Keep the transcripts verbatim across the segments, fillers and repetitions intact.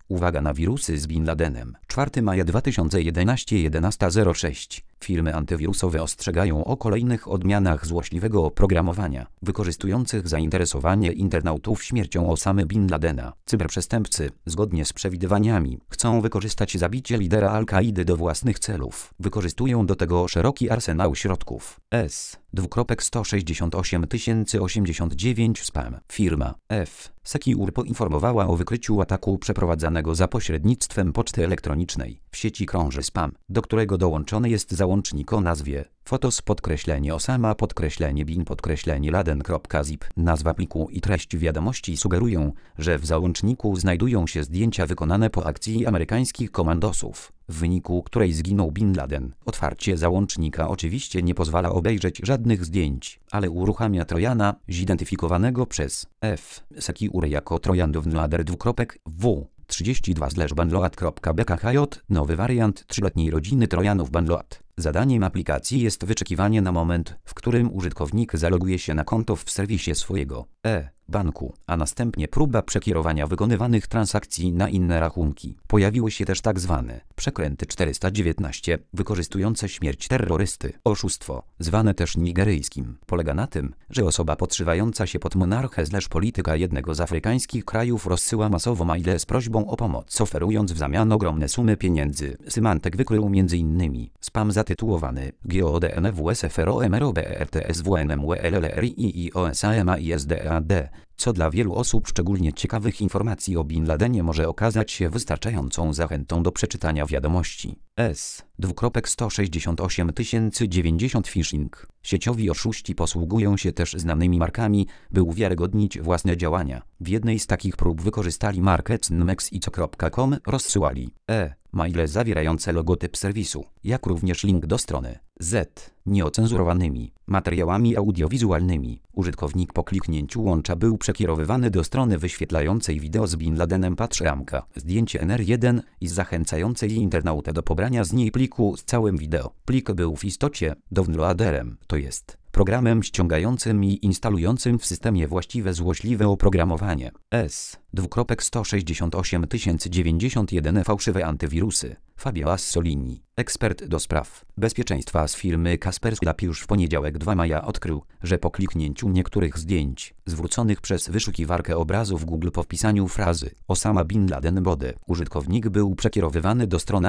Uwaga na wirusy z Bin Ladenem. czwartego maja dwa tysiące jedenastego jedenasta zero sześć. Firmy antywirusowe ostrzegają o kolejnych odmianach złośliwego oprogramowania, wykorzystujących zainteresowanie internautów śmiercią Osamy Bin Ladena. Cyberprzestępcy, zgodnie z przewidywaniami, chcą wykorzystać zabicie lidera Al-Kaidy do własnych celów. Wykorzystują do tego szeroki arsenał środków. S. Dwukropek sto sześćdziesiąt osiem tysięcy osiemdziesiąt dziewięć spam. Firma F. Secure poinformowała o wykryciu ataku przeprowadzanego za pośrednictwem poczty elektronicznej. W sieci krąży spam, do którego dołączony jest załącznik o nazwie fotos podkreślenie Osama podkreślenie bin podkreślenie laden.zip. Nazwa pliku i treść wiadomości sugerują, że w załączniku znajdują się zdjęcia wykonane po akcji amerykańskich komandosów, w wyniku której zginął Bin Laden. Otwarcie załącznika oczywiście nie pozwala obejrzeć żadnych zdjęć, ale uruchamia trojana, zidentyfikowanego przez F. Secure jako trojan downloader dwukropek w. trzydzieści dwa banload.bkhj. Nowy wariant trzyletniej rodziny trojanów Banload. Zadaniem aplikacji jest wyczekiwanie na moment, w którym użytkownik zaloguje się na konto w serwisie swojego e-banku, a następnie próba przekierowania wykonywanych transakcji na inne rachunki. Pojawiły się też tak zwane przekręty czterysta dziewiętnaście, wykorzystujące śmierć terrorysty. Oszustwo, zwane też nigeryjskim, polega na tym, że osoba podszywająca się pod monarchę slash polityka jednego z afrykańskich krajów rozsyła masowo maile z prośbą o pomoc, oferując w zamian ogromne sumy pieniędzy. Symantek wykrył między innymi spam zatytułowany G O D N W S F R O M R O B R T S W N M W L L R I I O S A M A I S D A D, co dla wielu osób szczególnie ciekawych informacji o Bin Ladenie może okazać się wystarczającą zachętą do przeczytania wiadomości. S. Dwukropek sto sześćdziesiąt osiem tysięcy dziewięćdziesiąt phishing. Sieciowi oszuści posługują się też znanymi markami, by uwiarygodnić własne działania. W jednej z takich prób wykorzystali markę cnmex i co kropka com, rozsyłali e. maile zawierające logotyp serwisu, jak również link do strony z. nieocenzurowanymi materiałami audiowizualnymi. Użytkownik po kliknięciu łącza był przekierowywany do strony wyświetlającej wideo z Bin Ladenem patrz ramka, zdjęcie N R jeden i zachęcającej internautę do pobrania z niej pliku z całym wideo. Plik był w istocie downloaderem, to jest programem ściągającym i instalującym w systemie właściwe złośliwe oprogramowanie. S. Dwukropek sto sześćdziesiąt osiem tysięcy dziewięćdziesiąt jeden fałszywe antywirusy. Fabio Assolini, ekspert do spraw bezpieczeństwa z firmy Kaspersky już w poniedziałek drugiego maja odkrył, że po kliknięciu niektórych zdjęć zwróconych przez wyszukiwarkę obrazów Google po wpisaniu frazy Osama Bin Laden Bode, użytkownik był przekierowywany do stron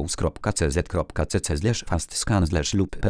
antivirus.cz.cc slash fastscan slash lub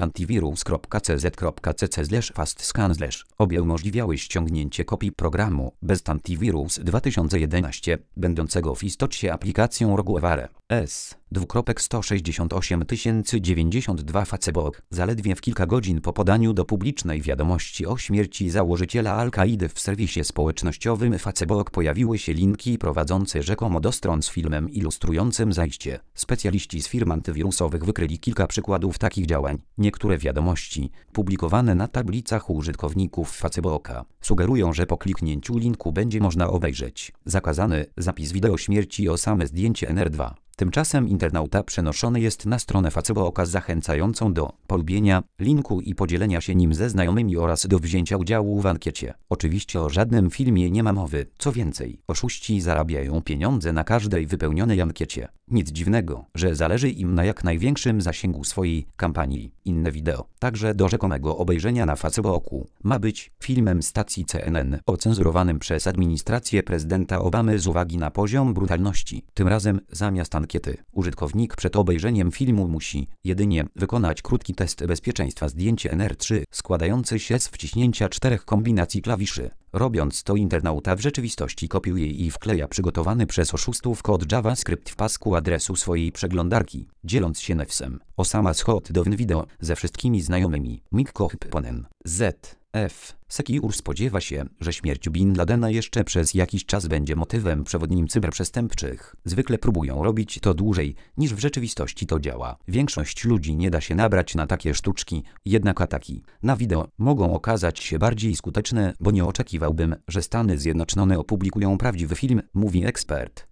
antivirus.cz.cc slash fastscan slash. Obie umożliwiały ściągnięcie kopii programu Best Antivirus dwa tysiące jedenaście, będącego w istocie aplikacją Rogueware. S. Dwukropek sto sześćdziesiąt osiem tysięcy dziewięćdziesiąt dwa Facebook. Zaledwie w kilka godzin po podaniu do publicznej wiadomości o śmierci założyciela Al-Kaidy w serwisie społecznościowym Facebook pojawiły się linki prowadzące rzekomo do stron z filmem ilustrującym zajście. Specjaliści z firm antywirusowych wykryli kilka przykładów takich działań. Niektóre wiadomości, publikowane na tablicach użytkowników Facebooka, sugerują, że po kliknięciu linku będzie można obejrzeć zakazany zapis wideo śmierci Osamy zdjęcie N R dwa. Tymczasem internauta przenoszony jest na stronę Facebooka zachęcającą do polubienia linku i podzielenia się nim ze znajomymi oraz do wzięcia udziału w ankiecie. Oczywiście o żadnym filmie nie ma mowy. Co więcej, oszuści zarabiają pieniądze na każdej wypełnionej ankiecie. Nic dziwnego, że zależy im na jak największym zasięgu swojej kampanii. Inne wideo, także do rzekomego obejrzenia na Facebooku, ma być filmem stacji C N N ocenzurowanym przez administrację prezydenta Obamy z uwagi na poziom brutalności. Tym razem zamiast ankiety, użytkownik przed obejrzeniem filmu musi jedynie wykonać krótki test bezpieczeństwa zdjęcie N R trzy składający się z wciśnięcia czterech kombinacji klawiszy. Robiąc to, internauta w rzeczywistości kopiuje i wkleja przygotowany przez oszustów kod JavaScript w pasku adresu swojej przeglądarki, dzieląc się newsem Osama Hot Down Video ze wszystkimi znajomymi. Mikko Hypponen, Z. F. Secure spodziewa się, że śmierć Bin Ladena jeszcze przez jakiś czas będzie motywem przewodnim cyberprzestępczych. Zwykle próbują robić to dłużej, niż w rzeczywistości to działa. Większość ludzi nie da się nabrać na takie sztuczki, jednak ataki na wideo mogą okazać się bardziej skuteczne, bo nie oczekiwałbym, że Stany Zjednoczone opublikują prawdziwy film, mówi ekspert.